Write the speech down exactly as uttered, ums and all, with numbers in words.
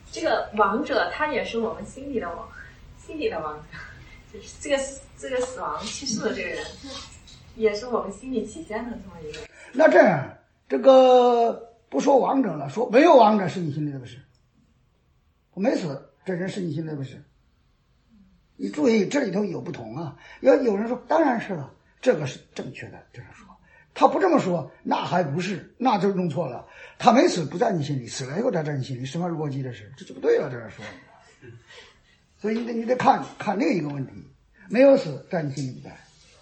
这个亡者他也是我们心里的亡，心里的亡者，就是这个这个死亡去世的这个人，也是我们心里体现的这么一个。 那这样，这个不说亡者了，说没有亡者是你心里的不是？我没死，这人是你心里的不是？你注意，这里头有不同啊。要有人说，当然是了，这个是正确的，这样说。他不这么说，那还不是，那就弄错了。他没死不在你心里，死了以后才在你心里，什么逻辑这是？这就不对了，这样说。所以你得你得看看另一个问题，没有死在你心里不在。